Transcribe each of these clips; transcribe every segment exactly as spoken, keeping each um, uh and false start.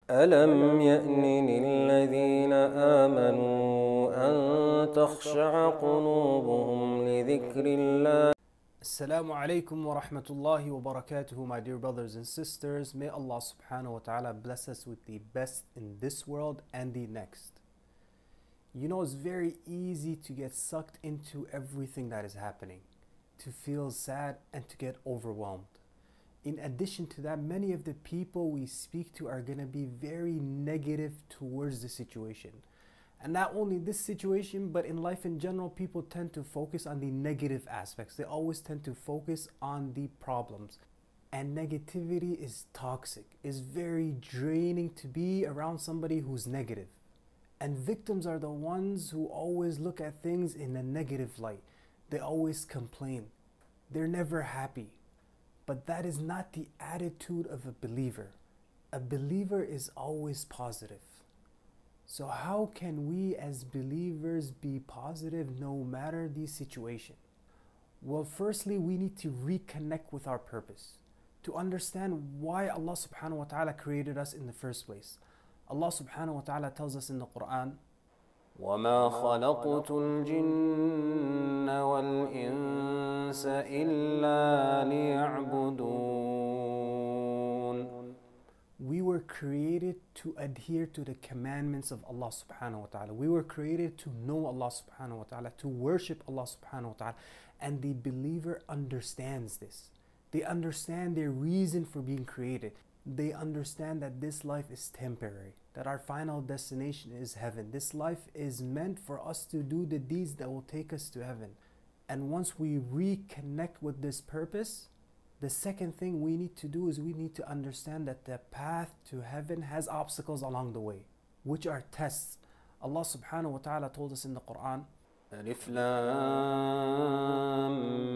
ألم يأن للذين آمنوا أن تخشع قلوبهم لذكر الله. Assalamu alaikum wa rahmatullahi wa barakatuhu, my dear brothers and sisters. May Allah subhanahu wa ta'ala bless us with the best in this world and the next. You know, it's very easy to get sucked into everything that is happening, to feel sad and to get overwhelmed. In addition to that, many of the people we speak to are going to be very negative towards the situation. And not only this situation, but in life in general, people tend to focus on the negative aspects. They always tend to focus on the problems. And negativity is toxic. It's very draining to be around somebody who's negative. And victims are the ones who always look at things in a negative light. They always complain. They're never happy. But that is not the attitude of a believer. A believer is always positive. So how can we as believers be positive no matter the situation? Well, firstly, we need to reconnect with our purpose, to understand why Allah subhanahu wa ta'ala created us in the first place. Allah subhanahu wa ta'ala tells us in the Quran, وَمَا خَلَقْتُ الْجِنَّ وَالْإِنسَ إِلَّا لِيَعْبُدُونَ. We were created to adhere to the commandments of Allah subhanahu wa ta'ala. We were created to know Allah subhanahu wa ta'ala, to worship Allah subhanahu wa ta'ala. And the believer understands this. They understand their reason for being created. They understand that this life is temporary, that our final destination is heaven. This life is meant for us to do the deeds that will take us to heaven. And once we reconnect with this purpose, the second thing we need to do is we need to understand that the path to heaven has obstacles along the way, which are tests. Allah subhanahu wa ta'ala told us in the Quran, ألف لام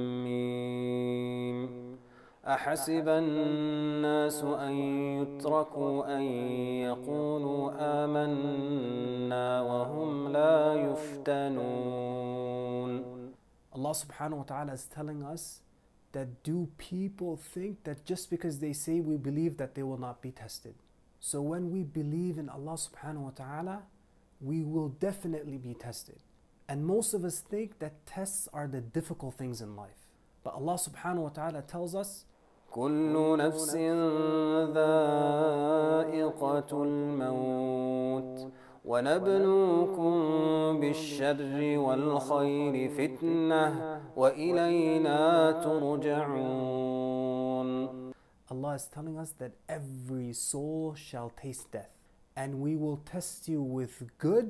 ميم أحسب الناس أن يتركوا أن يقولوا آمنا وهم لا يفتنون. Allah subhanahu wa ta'ala is telling us that do people think that just because they say we believe that they will not be tested? So when we believe in Allah subhanahu wa ta'ala, we will definitely be tested. And most of us think that tests are the difficult things in life. But Allah subhanahu wa ta'ala tells us, كل نفس ذائقة الموت وَنَبْلُوكُمْ بِالشَّرِّ وَالْخَيْرِ فِتْنَةً وَإِلَيْنَا تُرْجَعُونَ. Allah is telling us that every soul shall taste death, and we will test you with good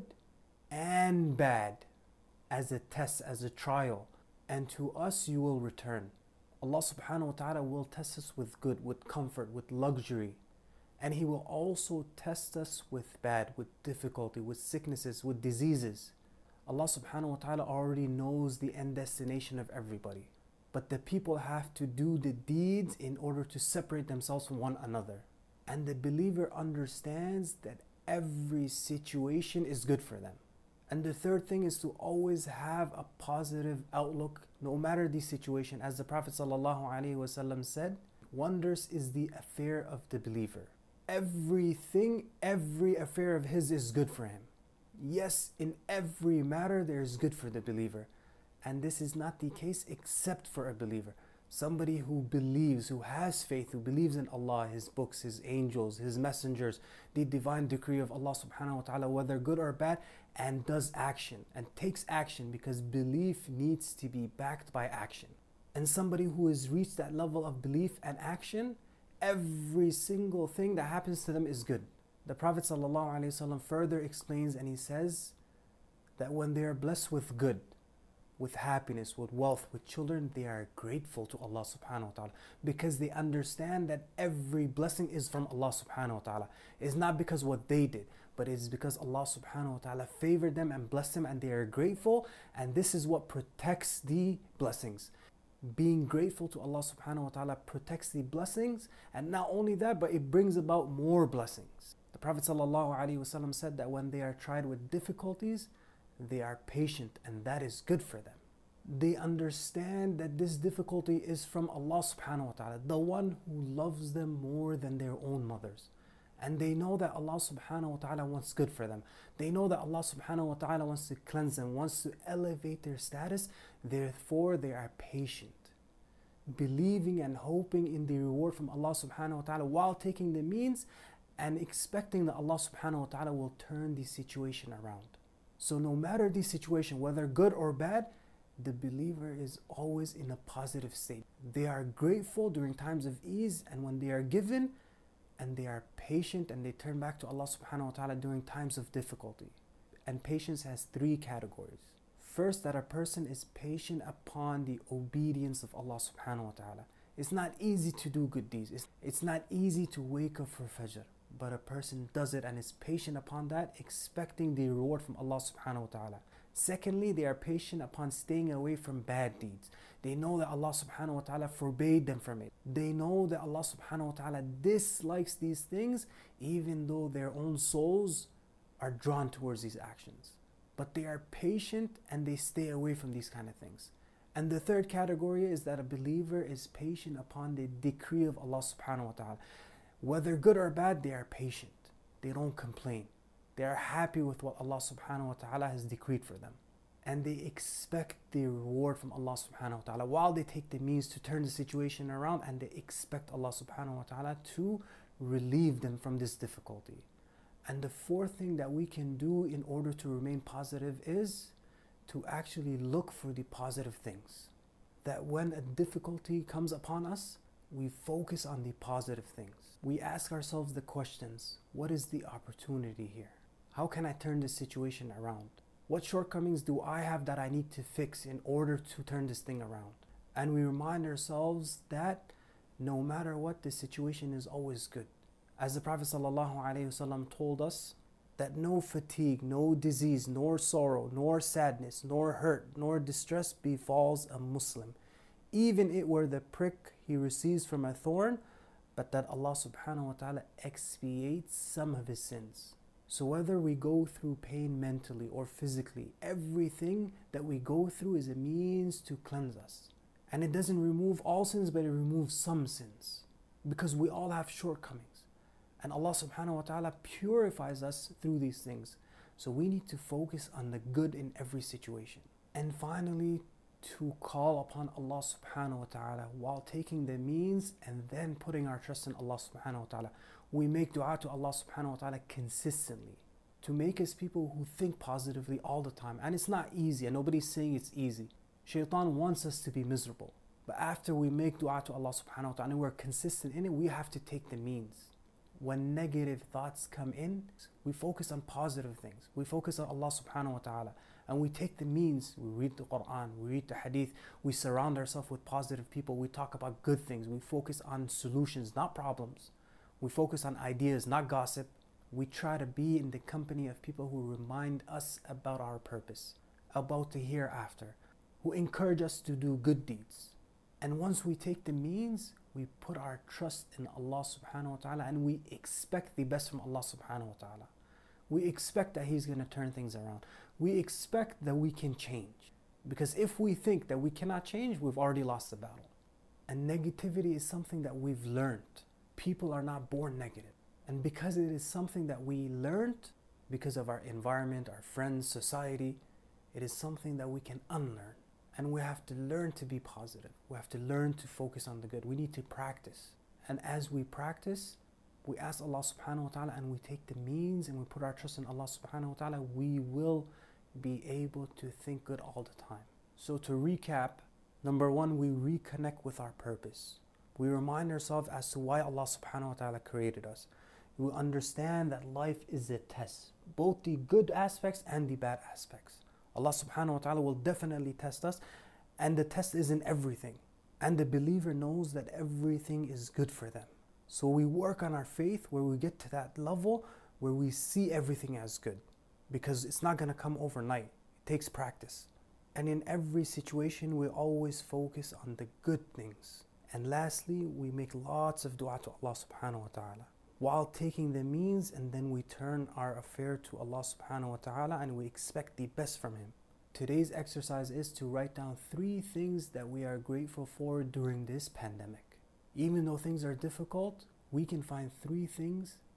and bad as a test, as a trial, and to us you will return. Allah subhanahu wa ta'ala will test us with good, with comfort, with luxury. And He will also test us with bad, with difficulty, with sicknesses, with diseases. Allah subhanahu wa ta'ala already knows the end destination of everybody. But the people have to do the deeds in order to separate themselves from one another. And the believer understands that every situation is good for them. And the third thing is to always have a positive outlook no matter the situation. As the Prophet sallallahu alaihi wasallam said, wonders is the affair of the believer. Everything, every affair of his is good for him. Yes, in every matter there is good for the believer. And this is not the case except for a believer. Somebody who believes, who has faith, who believes in Allah, His books, His angels, His messengers, the divine decree of Allah subhanahu wa ta'ala, whether good or bad, and does action and takes action, because belief needs to be backed by action. And somebody who has reached that level of belief and action, every single thing that happens to them is good. The Prophet ﷺ further explains and he says that when they are blessed with good, with happiness, with wealth, with children, they are grateful to Allah subhanahu wa ta'ala, because they understand that every blessing is from Allah subhanahu wa ta'ala. It's not because what they did, but it's because Allah subhanahu wa ta'ala favored them and blessed them, and they are grateful, and this is what protects the blessings. Being grateful to Allah subhanahu wa ta'ala protects the blessings, and not only that, but it brings about more blessings. The Prophet sallallahu alaihi wasallam said that when they are tried with difficulties, they are patient, and that is good for them. They understand that this difficulty is from Allah subhanahu wa ta'ala, the one who loves them more than their own mothers. And they know that Allah subhanahu wa ta'ala wants good for them. They know that Allah subhanahu wa ta'ala wants to cleanse them, wants to elevate their status. Therefore, they are patient, believing and hoping in the reward from Allah subhanahu wa ta'ala while taking the means and expecting that Allah subhanahu wa ta'ala will turn the situation around. So no matter the situation, whether good or bad, the believer is always in a positive state. They are grateful during times of ease and when they are given, and they are patient and they turn back to Allah subhanahu wa ta'ala during times of difficulty. And patience has three categories. First, that a person is patient upon the obedience of Allah subhanahu wa ta'ala. It's not easy to do good deeds. It's, it's not easy to wake up for Fajr. But a person does it and is patient upon that, expecting the reward from Allah subhanahu wa ta'ala. Secondly, they are patient upon staying away from bad deeds. They know that Allah subhanahu wa ta'ala forbade them from it. They know that Allah subhanahu wa ta'ala dislikes these things, even though their own souls are drawn towards these actions. But they are patient and they stay away from these kind of things. And the third category is that a believer is patient upon the decree of Allah subhanahu wa ta'ala. Whether good or bad, they are patient. They don't complain. They are happy with what Allah subhanahu wa ta'ala has decreed for them. And they expect the reward from Allah subhanahu wa ta'ala while they take the means to turn the situation around, and they expect Allah subhanahu wa ta'ala to relieve them from this difficulty. And the fourth thing that we can do in order to remain positive is to actually look for the positive things. That when a difficulty comes upon us, we focus on the positive things. We ask ourselves the questions: what is the opportunity here? How can I turn this situation around? What shortcomings do I have that I need to fix in order to turn this thing around? And we remind ourselves that no matter what, the situation is always good. As the Prophet ﷺ told us, that no fatigue, no disease, nor sorrow, nor sadness, nor hurt, nor distress befalls a Muslim, even it were the prick he receives from a thorn, but that Allah subhanahu wa ta'ala expiates some of his sins. So whether we go through pain mentally or physically, everything that we go through is a means to cleanse us. And it doesn't remove all sins, but it removes some sins. Because we all have shortcomings. And Allah subhanahu wa ta'ala purifies us through these things. So we need to focus on the good in every situation. And finally, to call upon Allah subhanahu wa ta'ala while taking the means and then putting our trust in Allah subhanahu wa ta'ala. We make dua to Allah subhanahu wa ta'ala consistently to make us people who think positively all the time. And it's not easy, and nobody's saying it's easy. Shaitan wants us to be miserable. But after we make dua to Allah subhanahu wa ta'ala and we're consistent in it, we have to take the means. When negative thoughts come in, we focus on positive things. We focus on Allah subhanahu wa ta'ala. And we take the means. We read the Quran, we read the Hadith, we surround ourselves with positive people, we talk about good things, we focus on solutions, not problems. We focus on ideas, not gossip. We try to be in the company of people who remind us about our purpose, about the hereafter, who encourage us to do good deeds. And once we take the means, we put our trust in Allah subhanahu wa ta'ala and we expect the best from Allah subhanahu wa ta'ala. We expect that He's going to turn things around. We expect that we can change. Because if we think that we cannot change, we've already lost the battle. And negativity is something that we've learned. People are not born negative. And because it is something that we learned, because of our environment, our friends, society, it is something that we can unlearn. And we have to learn to be positive. We have to learn to focus on the good. We need to practice. And as we practice, we ask Allah subhanahu wa ta'ala and we take the means and we put our trust in Allah subhanahu wa ta'ala, we will be able to think good all the time. So to recap, number one, we reconnect with our purpose. We remind ourselves as to why Allah subhanahu wa ta'ala created us. We understand that life is a test, both the good aspects and the bad aspects. Allah subhanahu wa ta'ala will definitely test us, and the test is in everything. And the believer knows that everything is good for them. So we work on our faith where we get to that level where we see everything as good. Because it's not going to come overnight. It takes practice. And in every situation, we always focus on the good things. And lastly, we make lots of dua to Allah subhanahu wa ta'ala while taking the means, and then we turn our affair to Allah subhanahu wa ta'ala and we expect the best from Him. Today's exercise is to write down three things that we are grateful for during this pandemic. Even though things are difficult, we can find three things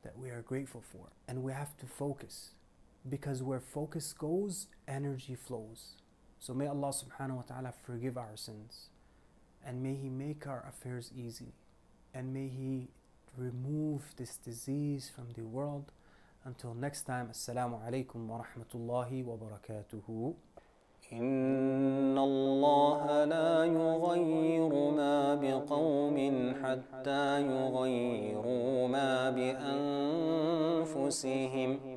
that we are grateful for. And we have to focus, because where focus goes, energy flows. So may Allah subhanahu wa ta'ala forgive our sins, and may He make our affairs easy, and may He remove this disease from the world. Until next time, Assalamu alaikum wa rahmatullahi wa barakatuhu. إن الله لا يغير ما بقوم حتى يغيروا ما بأنفسهم